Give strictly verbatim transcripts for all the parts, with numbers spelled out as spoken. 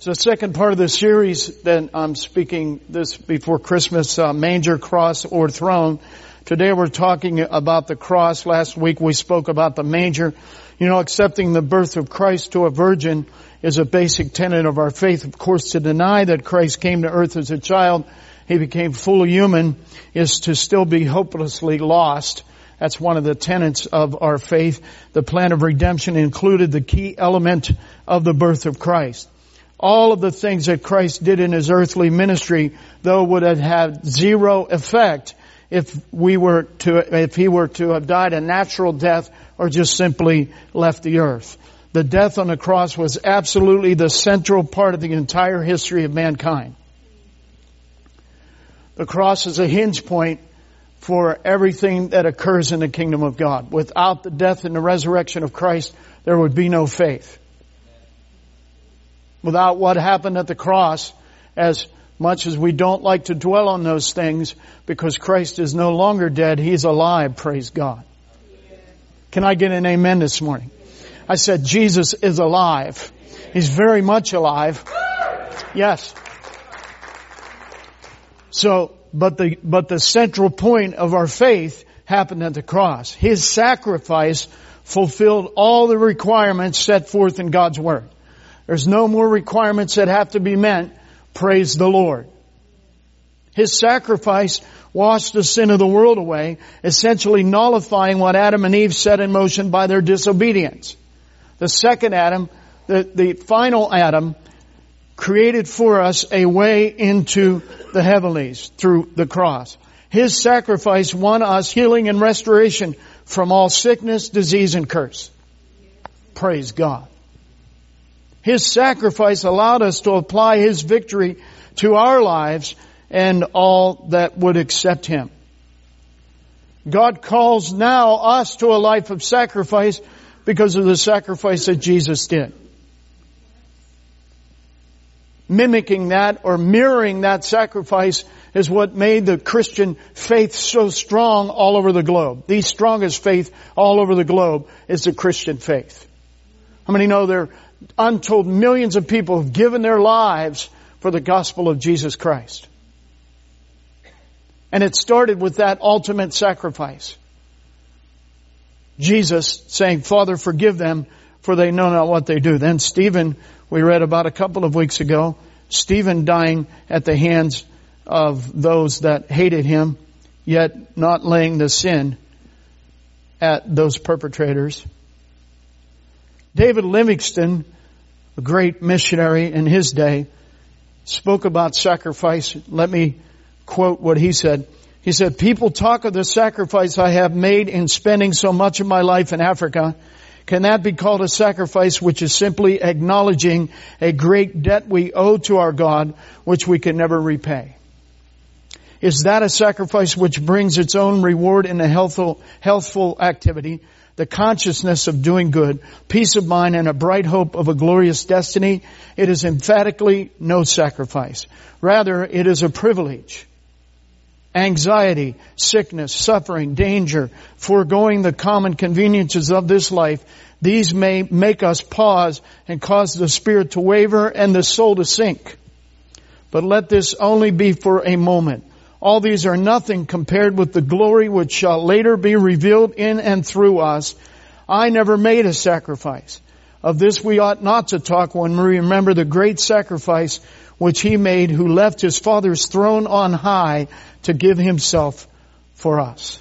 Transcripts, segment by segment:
It's the second part of the series that I'm speaking this before Christmas, uh, Manger, Cross, or Throne. Today we're talking about the cross. Last week we spoke about the manger. You know, accepting the birth of Christ to a virgin is a basic tenet of our faith. Of course, to deny that Christ came to earth as a child, He became fully human, is to still be hopelessly lost. That's one of the tenets of our faith. The plan of redemption included the key element of the birth of Christ. All of the things that Christ did in His earthly ministry, though, would have had zero effect if we were to, if He were to have died a natural death or just simply left the earth. The death on the cross was absolutely the central part of the entire history of mankind. The cross is a hinge point for everything that occurs in the kingdom of God. Without the death and the resurrection of Christ, there would be no faith. Without what happened at the cross, as much as we don't like to dwell on those things, because Christ is no longer dead, He's alive, praise God. Can I get an amen this morning? I said Jesus is alive. He's very much alive. Yes. So, but the, but the central point of our faith happened at the cross. His sacrifice fulfilled all the requirements set forth in God's Word. There's no more requirements that have to be met. Praise the Lord. His sacrifice washed the sin of the world away, essentially nullifying what Adam and Eve set in motion by their disobedience. The second Adam, the, the final Adam, created for us a way into the heavenlies through the cross. His sacrifice won us healing and restoration from all sickness, disease, and curse. Praise God. His sacrifice allowed us to apply His victory to our lives and all that would accept Him. God calls now us to a life of sacrifice because of the sacrifice that Jesus did. Mimicking that or mirroring that sacrifice is what made the Christian faith so strong all over the globe. The strongest faith all over the globe is the Christian faith. How many know there are untold millions of people who have given their lives for the gospel of Jesus Christ? And it started with that ultimate sacrifice. Jesus saying, Father, forgive them, for they know not what they do. Then Stephen, we read about a couple of weeks ago, Stephen dying at the hands of those that hated him, yet not laying the sin at those perpetrators. David Livingstone, a great missionary in his day, spoke about sacrifice. Let me quote what he said. He said, people talk of the sacrifice I have made in spending so much of my life in Africa. Can that be called a sacrifice which is simply acknowledging a great debt we owe to our God, which we can never repay? Is that a sacrifice which brings its own reward in a healthful, healthful activity, the consciousness of doing good, peace of mind, and a bright hope of a glorious destiny? It is emphatically no sacrifice. Rather, it is a privilege. Anxiety, sickness, suffering, danger, foregoing the common conveniences of this life, these may make us pause and cause the spirit to waver and the soul to sink. But let this only be for a moment. All these are nothing compared with the glory which shall later be revealed in and through us. I never made a sacrifice. Of this we ought not to talk when we remember the great sacrifice which He made, who left His Father's throne on high to give Himself for us.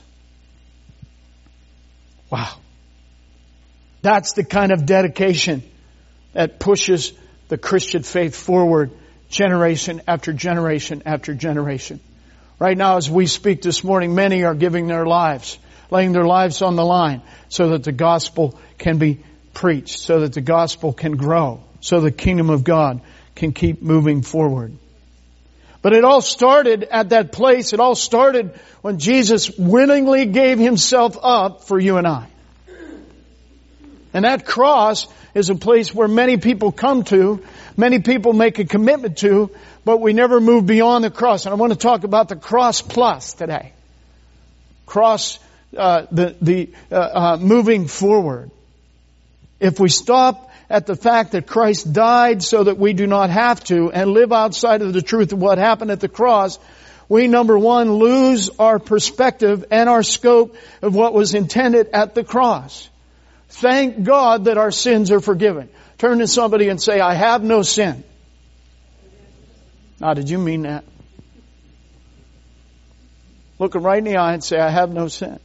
Wow. That's the kind of dedication that pushes the Christian faith forward generation after generation after generation. Right now, as we speak this morning, many are giving their lives, laying their lives on the line so that the gospel can be preached, so that the gospel can grow, so the kingdom of God can keep moving forward. But it all started at that place. It all started when Jesus willingly gave Himself up for you and I. And that cross is a place where many people come to, many people make a commitment to, but we never move beyond the cross. And I want to talk about the cross plus today. Cross, uh, the, the, uh, uh, moving forward. If we stop at the fact that Christ died so that we do not have to and live outside of the truth of what happened at the cross, we, number one, lose our perspective and our scope of what was intended at the cross. Thank God that our sins are forgiven. Turn to somebody and say, I have no sin. Now, did you mean that? Look him right in the eye and say, I have no sin.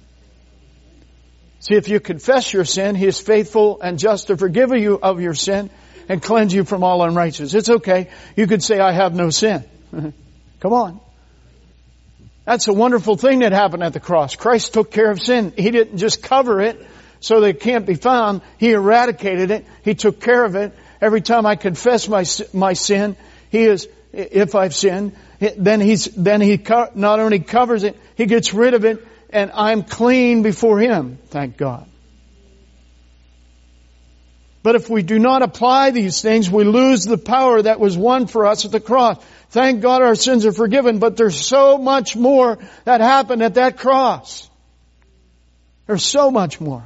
See, if you confess your sin, He is faithful and just to forgive you of your sin and cleanse you from all unrighteousness. It's okay. You could say, I have no sin. Come on. That's a wonderful thing that happened at the cross. Christ took care of sin. He didn't just cover it so that it can't be found. He eradicated it. He took care of it. Every time I confess my my sin, He is, if I've sinned, then He's, then He co- not only covers it, He gets rid of it, and I'm clean before Him. Thank God. But if we do not apply these things, we lose the power that was won for us at the cross. Thank God our sins are forgiven, but there's so much more that happened at that cross. There's so much more.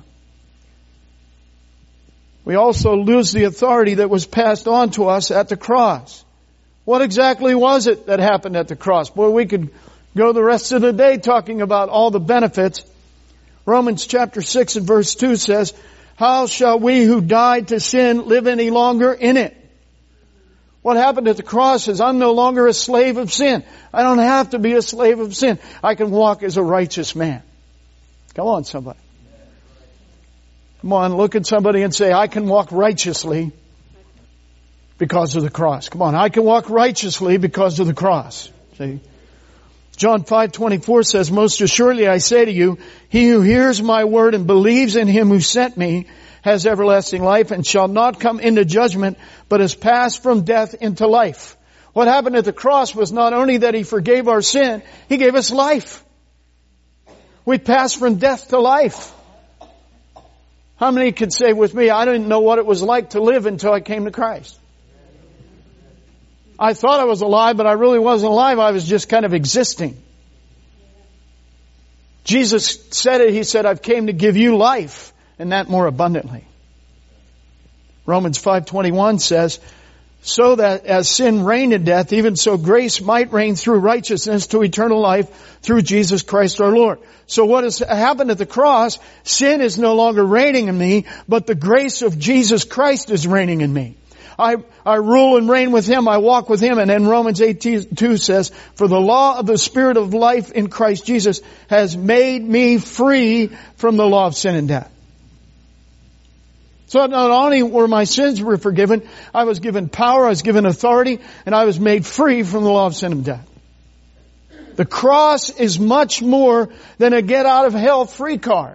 We also lose the authority that was passed on to us at the cross. What exactly was it that happened at the cross? Boy, we could go the rest of the day talking about all the benefits. Romans chapter six and verse two says, how shall we who died to sin live any longer in it? What happened at the cross is I'm no longer a slave of sin. I don't have to be a slave of sin. I can walk as a righteous man. Come on, somebody. Come on, look at somebody and say, I can walk righteously because of the cross. Come on, I can walk righteously because of the cross. See? John five twenty-four says, most assuredly I say to you, he who hears my word and believes in Him who sent me has everlasting life and shall not come into judgment, but has passed from death into life. What happened at the cross was not only that He forgave our sin, He gave us life. We passed from death to life. How many could say with me, I didn't know what it was like to live until I came to Christ? I thought I was alive, but I really wasn't alive. I was just kind of existing. Jesus said it. He said, I've came to give you life, and that more abundantly. Romans five twenty-one says, so that as sin reigned in death, even so grace might reign through righteousness to eternal life through Jesus Christ our Lord. So what has happened at the cross, sin is no longer reigning in me, but the grace of Jesus Christ is reigning in me. I, I rule and reign with Him. I walk with Him. And then Romans eight two says, for the law of the Spirit of life in Christ Jesus has made me free from the law of sin and death. So not only were my sins were forgiven, I was given power, I was given authority, and I was made free from the law of sin and death. The cross is much more than a get out of hell free card.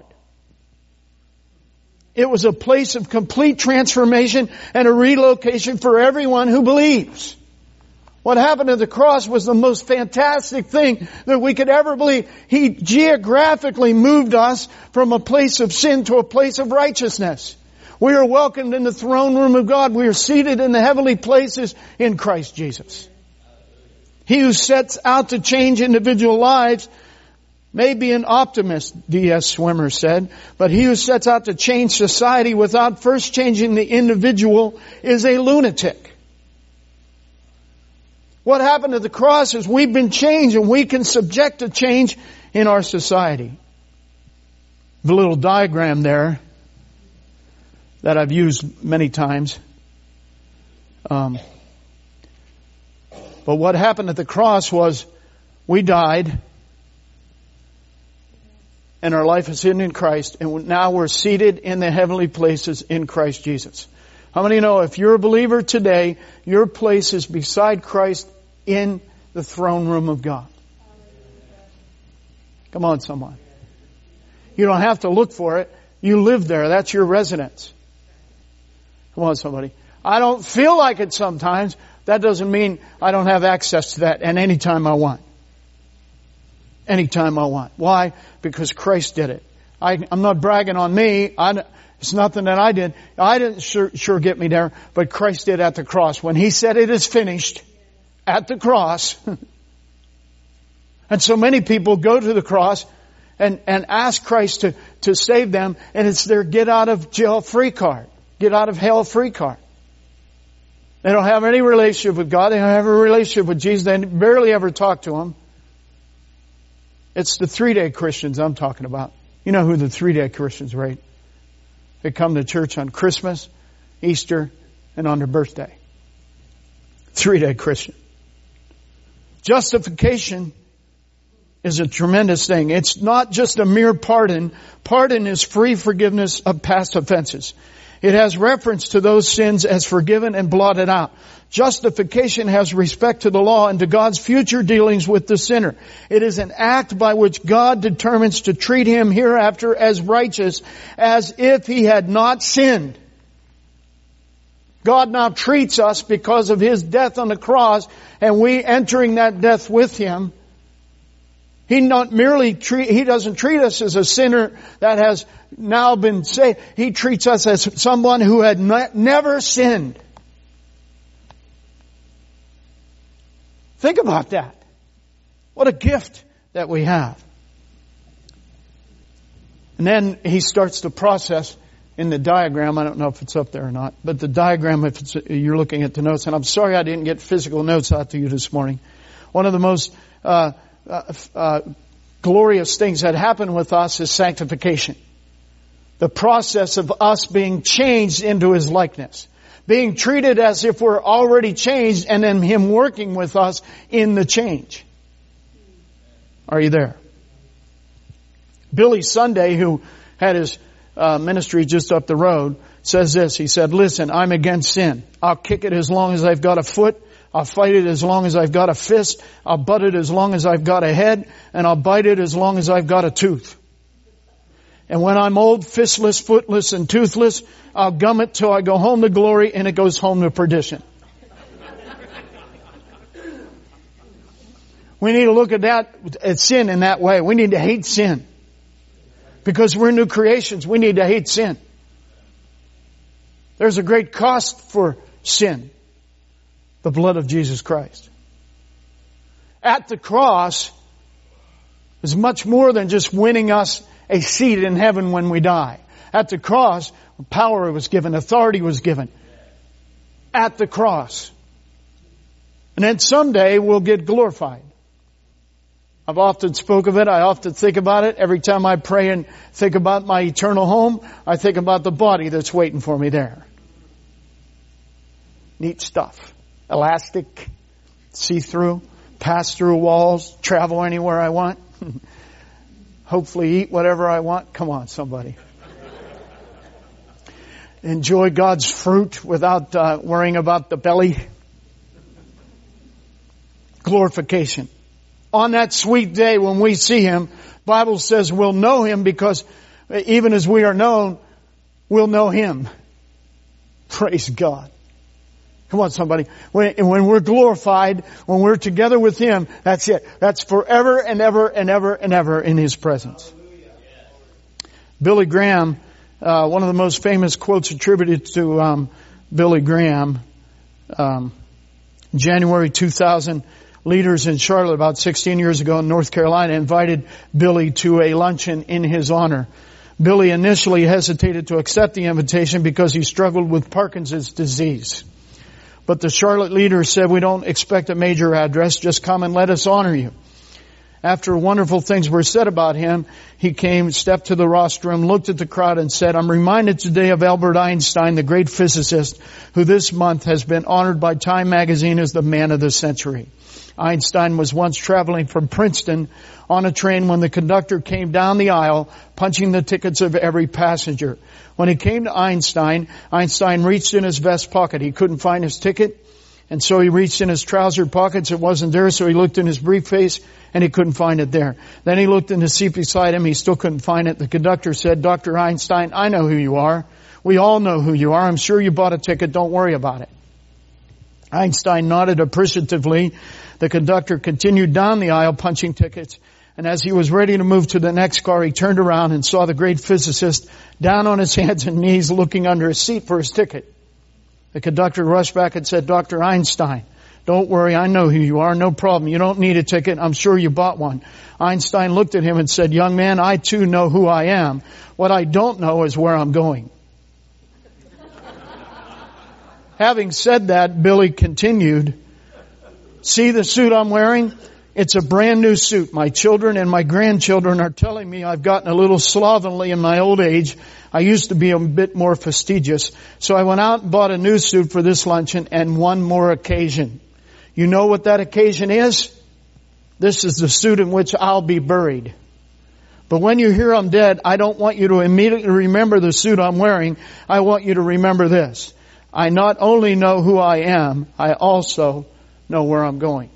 It was a place of complete transformation and a relocation for everyone who believes. What happened at the cross was the most fantastic thing that we could ever believe. He geographically moved us from a place of sin to a place of righteousness. We are welcomed in the throne room of God. We are seated in the heavenly places in Christ Jesus. He who sets out to change individual lives may be an optimist, D S Swimmer said, but he who sets out to change society without first changing the individual is a lunatic. What happened at the cross is we've been changed and we can subject a change in our society. The little diagram there that I've used many times. Um, but what happened at the cross was we died and our life is hidden in Christ, and now we're seated in the heavenly places in Christ Jesus. How many know if you're a believer today, your place is beside Christ in the throne room of God? Come on, someone. You don't have to look for it. You live there. That's your residence. Come on, somebody. I don't feel like it sometimes. That doesn't mean I don't have access to that and anytime I want. Anytime I want. Why? Because Christ did it. I, I'm not bragging on me. I, it's nothing that I did. I didn't sure, sure get me there, but Christ did at the cross. When He said it is finished at the cross. And so many people go to the cross and, and ask Christ to, to save them, and it's their get out of jail free card. get out of hell free card. They don't have any relationship with God. They don't have a relationship with Jesus. They barely ever talk to Him. It's the three-day Christians I'm talking about. You know who the three-day Christians are, right? They come to church on Christmas, Easter, and on their birthday. Three-day Christian. Justification is a tremendous thing. It's not just a mere pardon. Pardon is free forgiveness of past offenses. It has reference to those sins as forgiven and blotted out. Justification has respect to the law and to God's future dealings with the sinner. It is an act by which God determines to treat him hereafter as righteous, as if he had not sinned. God now treats us because of His death on the cross, and we entering that death with Him. He not merely treat, He doesn't treat us as a sinner that has now been saved. He treats us as someone who had ne- never sinned. Think about that. What a gift that we have. And then He starts the process in the diagram. I don't know if it's up there or not, but the diagram, if it's, you're looking at the notes, and I'm sorry I didn't get physical notes out to you this morning. One of the most uh, uh, uh, glorious things that happen with us is sanctification. The process of us being changed into His likeness. Being treated as if we're already changed, and then Him working with us in the change. Are you there? Billy Sunday, who had his uh, ministry just up the road, says this. He said, listen, I'm against sin. I'll kick it as long as I've got a foot. I'll fight it as long as I've got a fist. I'll butt it as long as I've got a head. And I'll bite it as long as I've got a tooth. And when I'm old, fistless, footless, and toothless, I'll gum it till I go home to glory, and it goes home to perdition. We need to look at that, at sin in that way. We need to hate sin. Because we're new creations, we need to hate sin. There's a great cost for sin. The blood of Jesus Christ. At the cross is much more than just winning us a seat in heaven when we die. At the cross, power was given, authority was given. At the cross. And then someday we'll get glorified. I've often spoke of it. I often think about it. Every time I pray and think about my eternal home, I think about the body that's waiting for me there. Neat stuff. Elastic, see-through, pass through walls, travel anywhere I want. Hopefully eat whatever I want. Come on, somebody. Enjoy God's fruit without uh, worrying about the belly. Glorification. On that sweet day when we see Him, Bible says we'll know Him because even as we are known, we'll know Him. Praise God. Come on, somebody. When, when we're glorified, when we're together with Him, that's it. That's forever and ever and ever and ever in His presence. Billy Graham, uh, one of the most famous quotes attributed to um, Billy Graham, um, January two thousand, leaders in Charlotte about sixteen years ago in North Carolina invited Billy to a luncheon in his honor. Billy initially hesitated to accept the invitation because he struggled with Parkinson's disease. But the Charlotte leaders said, we don't expect a major address, just come and let us honor you. After wonderful things were said about him, he came, stepped to the rostrum, looked at the crowd and said, I'm reminded today of Albert Einstein, the great physicist, who this month has been honored by Time magazine as the man of the century. Einstein was once traveling from Princeton on a train when the conductor came down the aisle, punching the tickets of every passenger. When he came to Einstein, Einstein reached in his vest pocket. He couldn't find his ticket, and so he reached in his trouser pockets. It wasn't there, so he looked in his briefcase, and he couldn't find it there. Then he looked in the seat beside him. He still couldn't find it. The conductor said, Doctor Einstein, I know who you are. We all know who you are. I'm sure you bought a ticket. Don't worry about it. Einstein nodded appreciatively. The conductor continued down the aisle punching tickets. And as he was ready to move to the next car, he turned around and saw the great physicist down on his hands and knees looking under his seat for his ticket. The conductor rushed back and said, Doctor Einstein, don't worry, I know who you are, no problem. You don't need a ticket, I'm sure you bought one. Einstein looked at him and said, young man, I too know who I am. What I don't know is where I'm going. Having said that, Billy continued, see the suit I'm wearing? It's a brand new suit. My children and my grandchildren are telling me I've gotten a little slovenly in my old age. I used to be a bit more fastidious. So I went out and bought a new suit for this luncheon and one more occasion. You know what that occasion is? This is the suit in which I'll be buried. But when you hear I'm dead, I don't want you to immediately remember the suit I'm wearing. I want you to remember this. I not only know who I am, I also know where I'm going.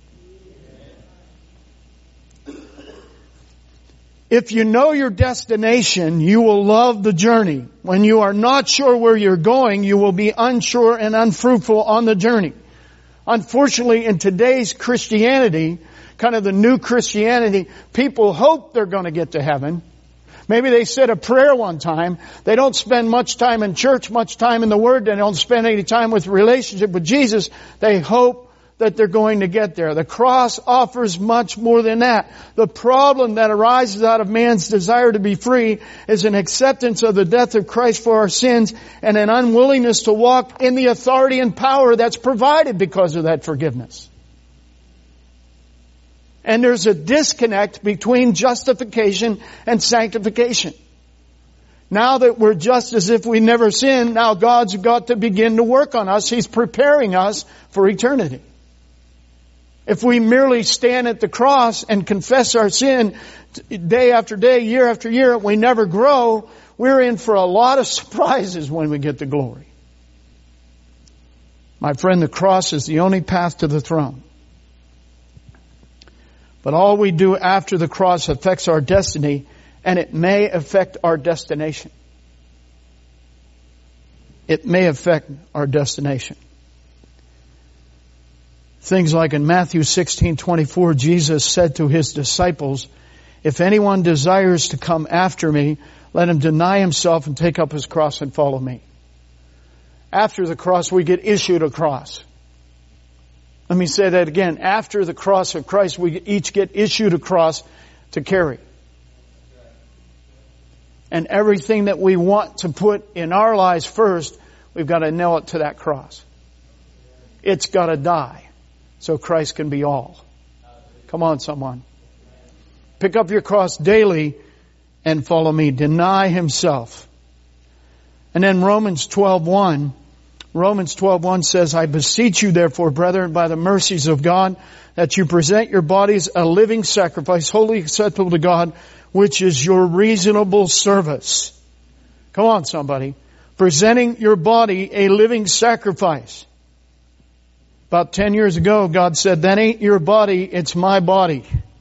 If you know your destination, you will love the journey. When you are not sure where you're going, you will be unsure and unfruitful on the journey. Unfortunately, in today's Christianity, kind of the new Christianity, people hope they're going to get to heaven. Maybe they said a prayer one time. They don't spend much time in church, much time in the Word. They don't spend any time with relationship with Jesus. They hope that they're going to get there. The cross offers much more than that. The problem that arises out of man's desire to be free is an acceptance of the death of Christ for our sins and an unwillingness to walk in the authority and power that's provided because of that forgiveness. And there's a disconnect between justification and sanctification. Now that we're just as if we never sinned, now God's got to begin to work on us. He's preparing us for eternity. If we merely stand at the cross and confess our sin day after day, year after year, we never grow, we're in for a lot of surprises when we get to glory. My friend, the cross is the only path to the throne. But all we do after the cross affects our destiny, and it may affect our destination. It may affect our destination. Things like in Matthew sixteen twenty-four, Jesus said to His disciples, if anyone desires to come after me, let him deny himself and take up his cross and follow me. After the cross, we get issued a cross. Let me say that again. After the cross of Christ, we each get issued a cross to carry. And everything that we want to put in our lives first, we've got to nail it to that cross. It's got to die so Christ can be all. Come on, someone. Pick up your cross daily and follow me. Deny himself. And then Romans twelve one. Romans twelve one says, I beseech you therefore, brethren, by the mercies of God, that you present your bodies a living sacrifice, wholly acceptable to God, which is your reasonable service. Come on, somebody. Presenting your body a living sacrifice. About ten years ago, God said, that ain't your body, it's my body.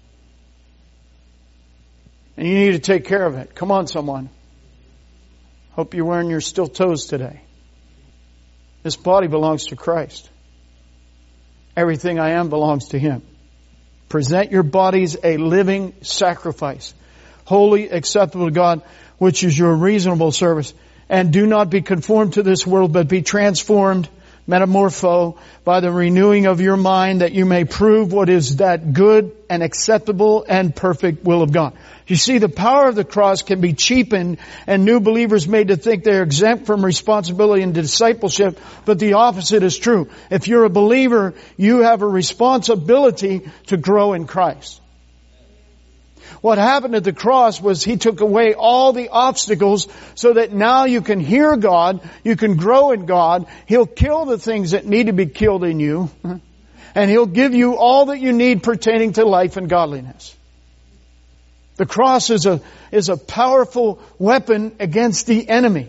And you need to take care of it. Come on, someone. Hope you're wearing your steel toes today. This body belongs to Christ. Everything I am belongs to Him. Present your bodies a living sacrifice, wholly acceptable to God, which is your reasonable service. And do not be conformed to this world, but be transformed, metamorpho, by the renewing of your mind, that you may prove what is that good and acceptable and perfect will of God. You see, the power of the cross can be cheapened and new believers made to think they're exempt from responsibility and discipleship, but the opposite is true. If you're a believer, you have a responsibility to grow in Christ. What happened at the cross was He took away all the obstacles so that now you can hear God, you can grow in God. He'll kill the things that need to be killed in you, and He'll give you all that you need pertaining to life and godliness. The cross is a, is a powerful weapon against the enemy.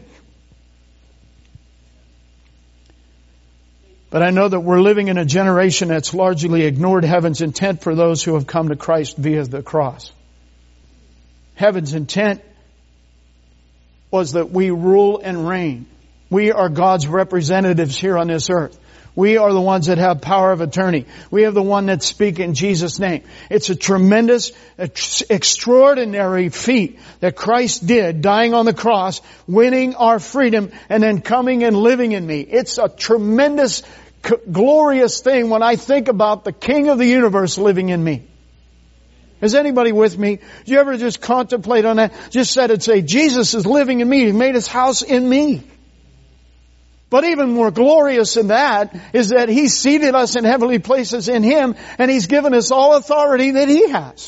But I know that we're living in a generation that's largely ignored heaven's intent for those who have come to Christ via the cross. Heaven's intent was that we rule and reign. We are God's representatives here on this earth. We are the ones that have power of attorney. We have the one that speak in Jesus' name. It's a tremendous, extraordinary feat that Christ did, dying on the cross, winning our freedom, and then coming and living in me. It's a tremendous, glorious thing when I think about the King of the universe living in me. Is anybody with me? Do you ever just contemplate on that? Just set it, say, Jesus is living in me. He made His house in me. But even more glorious than that is that He seated us in heavenly places in Him, and He's given us all authority that He has.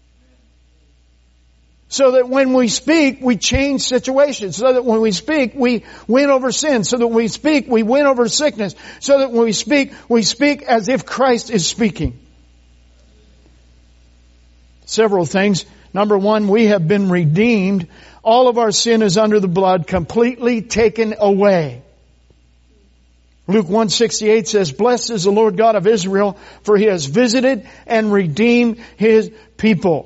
So that when we speak, we change situations. So that when we speak, we win over sin. So that when we speak, we win over sickness. So that when we speak, we speak as if Christ is speaking. Several things. Number one, we have been redeemed. All of our sin is under the blood, completely taken away. Luke one sixty-eight says, "Blessed is the Lord God of Israel, for He has visited and redeemed His people."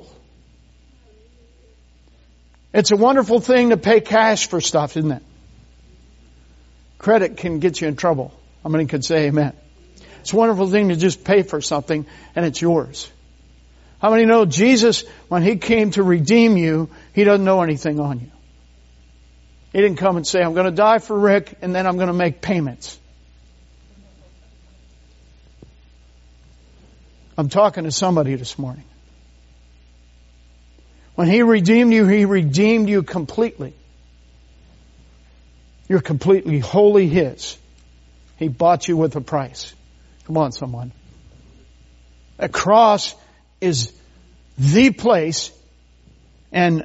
It's a wonderful thing to pay cash for stuff, isn't it? Credit can get you in trouble. How many could say amen? It's a wonderful thing to just pay for something and it's yours. How many know Jesus, when He came to redeem you, He doesn't know anything on you. He didn't come and say, "I'm going to die for Rick and then I'm going to make payments." I'm talking to somebody this morning. When He redeemed you, He redeemed you completely. You're completely wholly His. He bought you with a price. Come on, someone. A cross is the place, and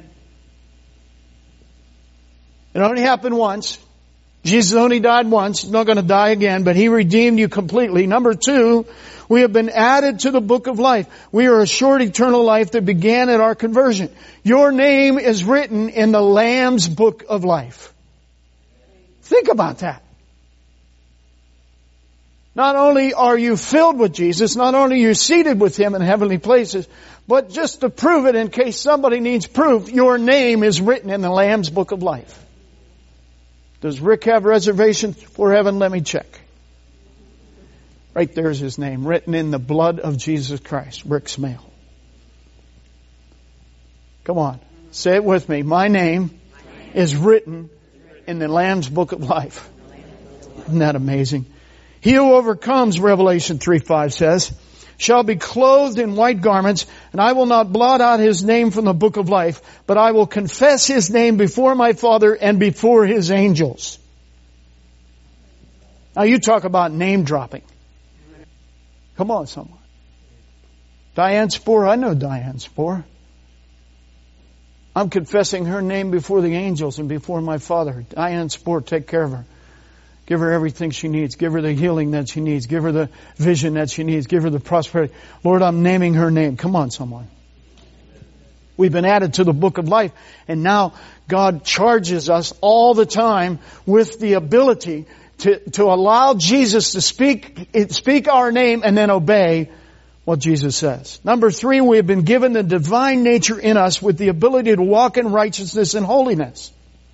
it only happened once. Jesus only died once. He's not going to die again, but He redeemed you completely. Number two, we have been added to the book of life. We are assured eternal life that began at our conversion. Your name is written in the Lamb's book of life. Think about that. Not only are you filled with Jesus, not only are you seated with Him in heavenly places, but just to prove it, in case somebody needs proof, your name is written in the Lamb's book of life. Does Rick have reservations for heaven? Let me check. Right there's his name, written in the blood of Jesus Christ. Rick Smale. Come on, say it with me. My name is written in the Lamb's book of life. Isn't that amazing? He who overcomes, Revelation three five says, shall be clothed in white garments, and I will not blot out his name from the book of life, but I will confess his name before my Father and before His angels. Now you talk about name dropping. Come on, someone. Diane Spohr, I know Diane Spohr. I'm confessing her name before the angels and before my Father. Diane Spohr, take care of her. Give her everything she needs. Give her the healing that she needs. Give her the vision that she needs. Give her the prosperity. Lord, I'm naming her name. Come on, someone. We've been added to the book of life. And now God charges us all the time with the ability to, to allow Jesus to speak, speak our name and then obey what Jesus says. Number three, we have been given the divine nature in us with the ability to walk in righteousness and holiness.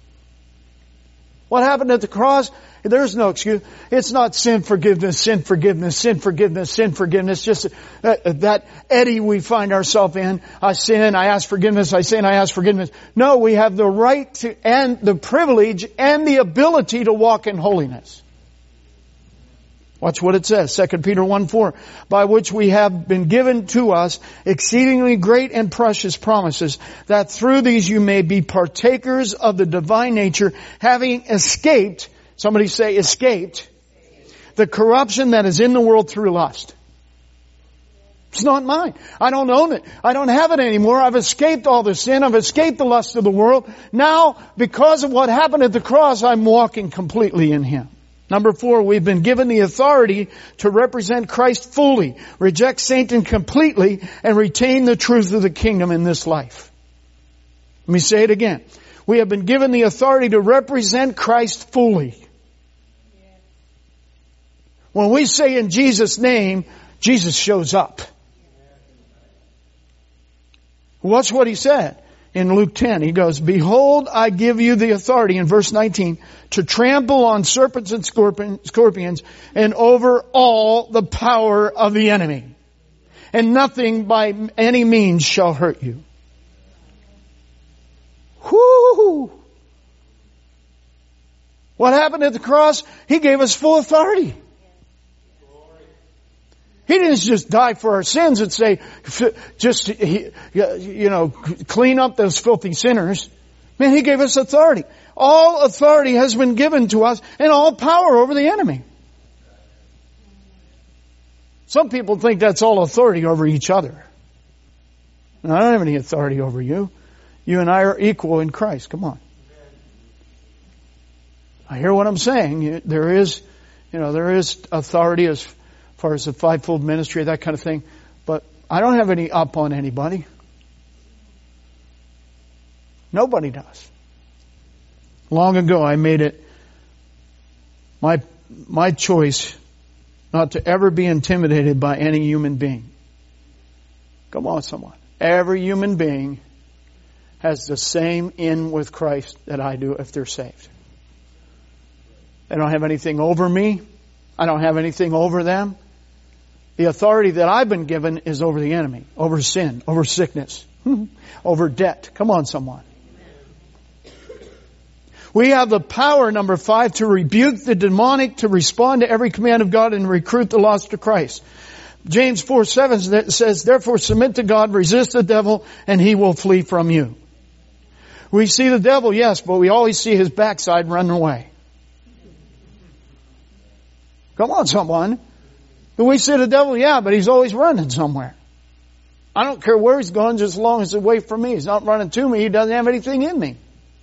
What happened at the cross? There's no excuse. It's not sin forgiveness, sin forgiveness, sin forgiveness, sin forgiveness. Just uh, that eddy we find ourselves in. I sin, I ask forgiveness, I sin, I ask forgiveness. No, we have the right to, and the privilege and the ability to walk in holiness. Watch what it says. Second Peter one four. By which we have been given to us exceedingly great and precious promises, that through these you may be partakers of the divine nature, having escaped, somebody say escaped, the corruption that is in the world through lust. It's not mine. I don't own it. I don't have it anymore. I've escaped all the sin. I've escaped the lust of the world. Now, because of what happened at the cross, I'm walking completely in Him. Number four, we've been given the authority to represent Christ fully, reject Satan completely, and retain the truth of the kingdom in this life. Let me say it again. We have been given the authority to represent Christ fully. When we say in Jesus' name, Jesus shows up. Watch what He said. In Luke ten, He goes, behold, I give you the authority, in verse nineteen, to trample on serpents and scorpions and over all the power of the enemy. And nothing by any means shall hurt you. Whoo! What happened at the cross? He gave us full authority. He didn't just die for our sins and say, just, you know, clean up those filthy sinners. Man, He gave us authority. All authority has been given to us and all power over the enemy. Some people think that's all authority over each other. No, I don't have any authority over you. You and I are equal in Christ. Come on. I hear what I'm saying. There is, you know, there is authority as far as the fivefold ministry, that kind of thing. But I don't have any up on anybody. Nobody does. Long ago, I made it my my choice not to ever be intimidated by any human being. Come on, someone. Every human being has the same in with Christ that I do if they're saved. They don't have anything over me. I don't have anything over them. The authority that I've been given is over the enemy, over sin, over sickness, over debt. Come on, someone. We have the power, number five, to rebuke the demonic, to respond to every command of God and recruit the lost to Christ. James four seven says, therefore submit to God, resist the devil, and he will flee from you. We see the devil, yes, but we always see his backside running away. Come on, someone. Do we see the devil? Yeah, but he's always running somewhere. I don't care where he's going, just as long as it's away from me. He's not running to me. He doesn't have anything in me.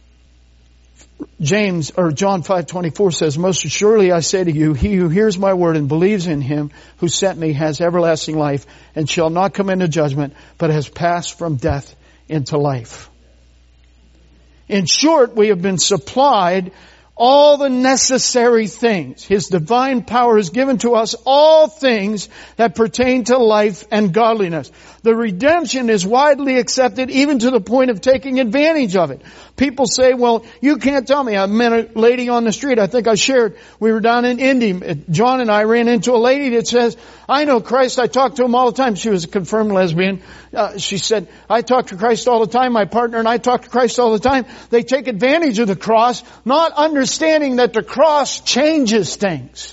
James or John five twenty-four says, most assuredly I say to you, he who hears my word and believes in him who sent me has everlasting life and shall not come into judgment, but has passed from death into life. In short, we have been supplied all the necessary things. His divine power has given to us all things that pertain to life and godliness. The redemption is widely accepted even to the point of taking advantage of it. People say, well, you can't tell me. I met a lady on the street. I think I shared. We were down in Indy. John and I ran into a lady that says, I know Christ. I talk to him all the time. She was a confirmed lesbian. Uh, she said, I talk to Christ all the time. My partner and I talk to Christ all the time. They take advantage of the cross, not understanding that the cross changes things.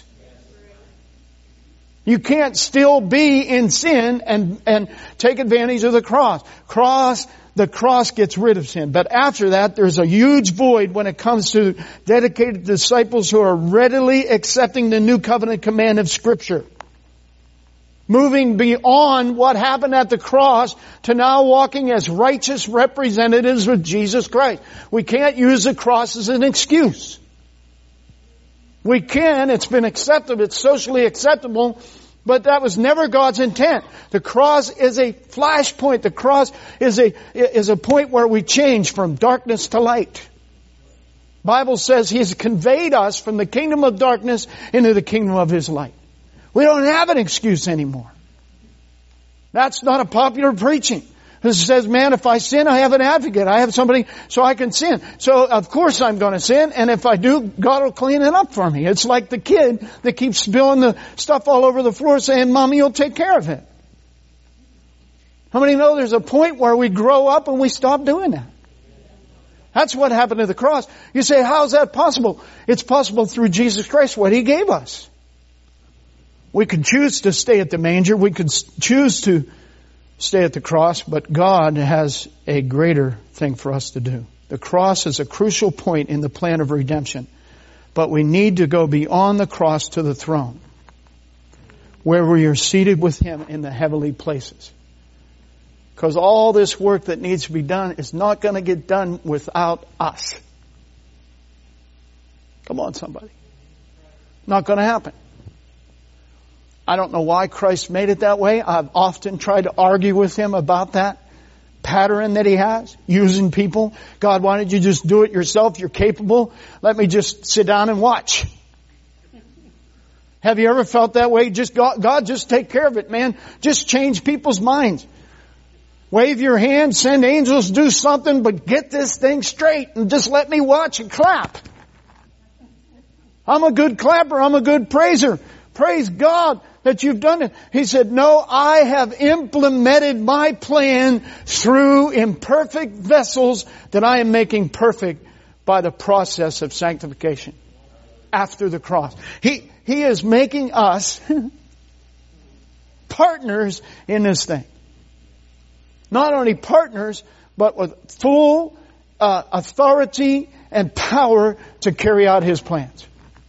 You can't still be in sin and, and take advantage of the cross. Cross, the cross gets rid of sin. But after that, there's a huge void when it comes to dedicated disciples who are readily accepting the new covenant command of Scripture. Moving beyond what happened at the cross to now walking as righteous representatives of Jesus Christ. We can't use the cross as an excuse. We can, it's been accepted, it's socially acceptable, but that was never God's intent. The cross is a flashpoint. The cross is a, is a point where we change from darkness to light. Bible says He has conveyed us from the kingdom of darkness into the kingdom of His light. We don't have an excuse anymore. That's not a popular preaching. It says, man, if I sin, I have an advocate. I have somebody so I can sin. So, of course, I'm going to sin. And if I do, God will clean it up for me. It's like the kid that keeps spilling the stuff all over the floor saying, Mommy, you'll take care of it. How many know there's a point where we grow up and we stop doing that? That's what happened to the cross. You say, how is that possible? It's possible through Jesus Christ, what He gave us. We could choose to stay at the manger. We could choose to stay at the cross, but God has a greater thing for us to do. The cross is a crucial point in the plan of redemption, but we need to go beyond the cross to the throne, where we are seated with Him in the heavenly places. Because all this work that needs to be done is not going to get done without us. Come on, somebody. Not going to happen. I don't know why Christ made it that way. I've often tried to argue with Him about that pattern that He has, using people. God, why don't you just do it yourself? You're capable. Let me just sit down and watch. Have you ever felt that way? Just God, God, just take care of it, man. Just change people's minds. Wave your hand, send angels, do something, but get this thing straight and just let me watch and clap. I'm a good clapper. I'm a good praiser. Praise God that you've done it. He said, no, I have implemented my plan through imperfect vessels that I am making perfect by the process of sanctification after the cross. He, he is making us partners in this thing. Not only partners, but with full uh, authority and power to carry out His plans.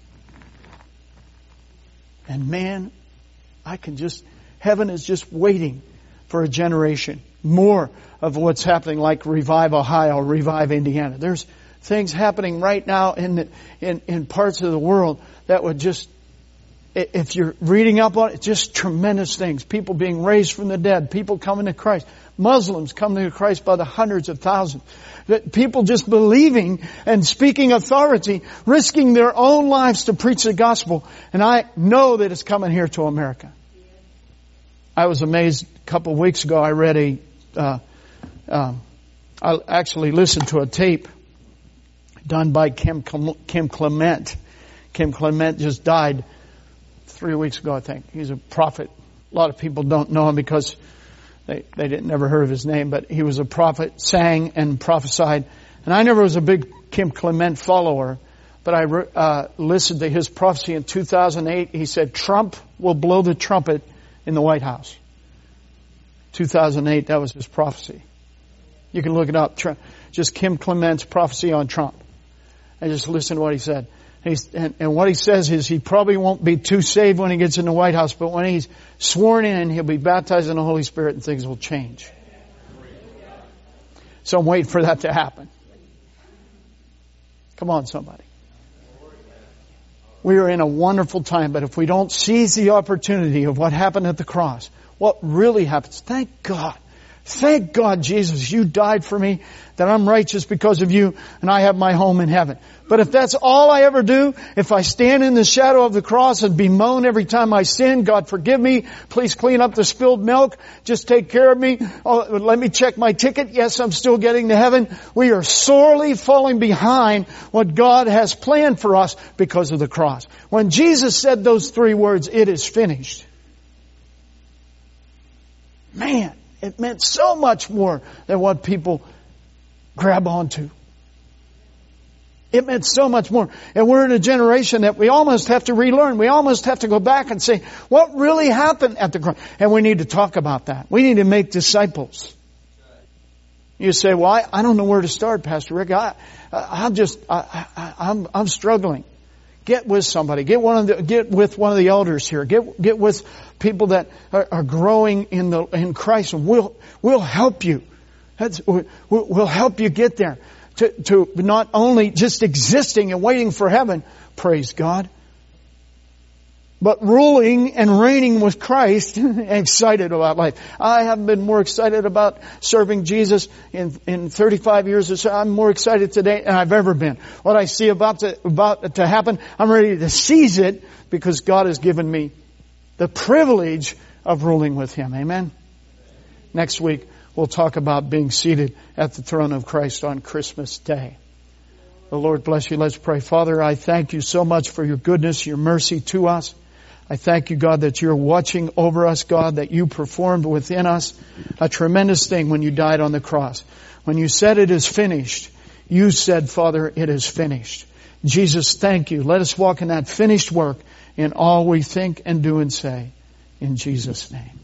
And man, I can just, heaven is just waiting for a generation. More of what's happening, like Revive Ohio, Revive Indiana. There's things happening right now in the, in, in parts of the world that would just, if you're reading up on it, just tremendous things. People being raised from the dead. People coming to Christ. Muslims coming to Christ by the hundreds of thousands. People just believing and speaking authority, risking their own lives to preach the gospel. And I know that it's coming here to America. I was amazed a couple of weeks ago. I read a, uh, um, I actually listened to a tape done by Kim, Kim Clement. Kim Clement just died three weeks ago, I think. He's a prophet. A lot of people don't know him because they, they didn't never heard of his name, but he was a prophet, sang and prophesied. And I never was a big Kim Clement follower, but I uh, listened to his prophecy in two thousand eight. He said, Trump will blow the trumpet in the White House. two thousand eight, that was his prophecy. You can look it up. Just Kim Clement's prophecy on Trump. And just listen to what he said. He's, and, and what he says is he probably won't be too saved when he gets in the White House, but when he's sworn in, he'll be baptized in the Holy Spirit and things will change. So I'm waiting for that to happen. Come on, somebody. We are in a wonderful time, but if we don't seize the opportunity of what happened at the cross, what really happens, thank God. Thank God, Jesus, you died for me, that I'm righteous because of you, and I have my home in heaven. But if that's all I ever do, if I stand in the shadow of the cross and bemoan every time I sin, God forgive me, please clean up the spilled milk, just take care of me, oh, let me check my ticket, yes, I'm still getting to heaven. We are sorely falling behind what God has planned for us because of the cross. When Jesus said those three words, it is finished. Man, it meant so much more than what people grab onto. It meant so much more. And we're in a generation that we almost have to relearn. We almost have to go back and say, what really happened at the cross? And we need to talk about that. We need to make disciples. You say, well, I, I don't know where to start, Pastor Rick. I, I, I'm just, I, I, I'm, I'm struggling. Get with somebody. Get one of the, get with one of the elders here. Get, get with people that are, are growing in the, in Christ, and we'll, we'll help you. That's, we'll, we'll help you get there. To, to not only just existing and waiting for heaven, praise God, but ruling and reigning with Christ, excited about life. I haven't been more excited about serving Jesus in, in thirty-five years or so. I'm more excited today than I've ever been. What I see about to, about to happen, I'm ready to seize it because God has given me the privilege of ruling with Him. Amen? Next week, we'll talk about being seated at the throne of Christ on Christmas Day. The Lord bless you. Let's pray. Father, I thank you so much for your goodness, your mercy to us. I thank you, God, that you're watching over us, God, that you performed within us a tremendous thing when you died on the cross. When you said it is finished, you said, Father, it is finished. Jesus, thank you. Let us walk in that finished work in all we think and do and say. In Jesus' name.